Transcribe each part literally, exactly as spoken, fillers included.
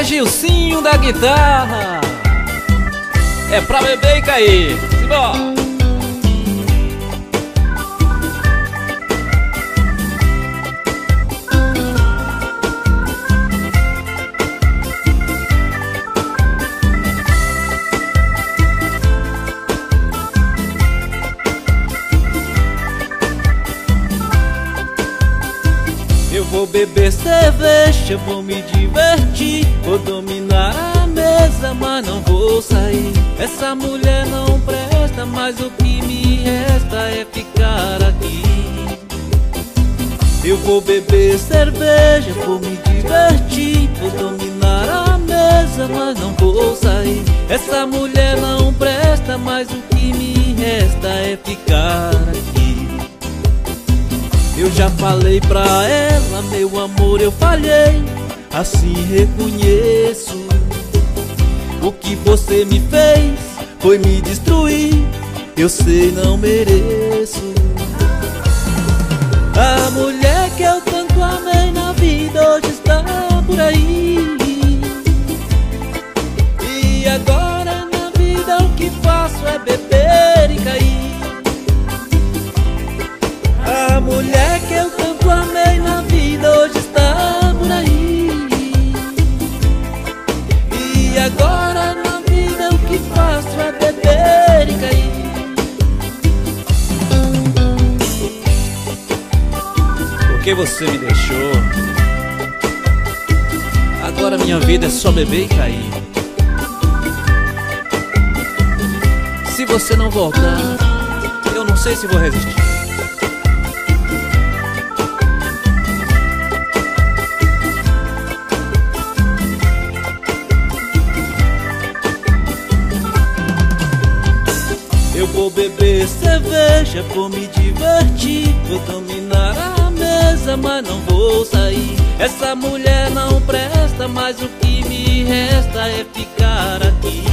é Gilcinho da guitarra. É pra beber e cair. Simbora! Eu vou beber cerveja, vou me divertir, vou dominar a mesa, mas não vou sair. Essa mulher não presta, mas o que me resta é ficar aqui. Eu vou beber cerveja, vou me divertir, vou dominar a mesa, mas não vou sair. Essa mulher não presta, mas o que me resta é ficar aqui. Eu já falei pra ela, meu amor, eu falhei, assim reconheço. O que você me fez foi me destruir, eu sei, não mereço. A mulher que eu tanto amei na vida hoje está por aí. E agora na vida o que faço é beber e cair. A mulher que eu tanto amei na vida hoje está por aí. E agora na vida o que faço é beber e cair. Porque você me deixou, agora minha vida é só beber e cair. Se você não voltar, eu não sei se vou resistir. Eu vou beber cerveja, vou me divertir, vou dominar a mesa, mas não vou sair. Essa mulher não presta, mas o que me resta é ficar aqui.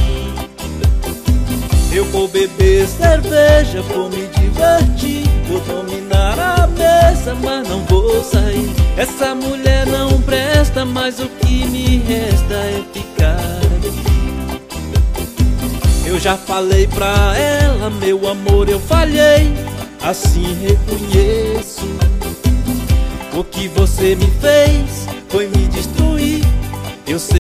Eu vou beber cerveja, vou me divertir, vou dominar a mesa, mas não vou sair. Essa mulher não presta, mas o que me resta é ficar aqui. Eu já falei pra ela, meu amor, eu falhei, assim reconheço. O que você me fez foi me destruir, eu sei.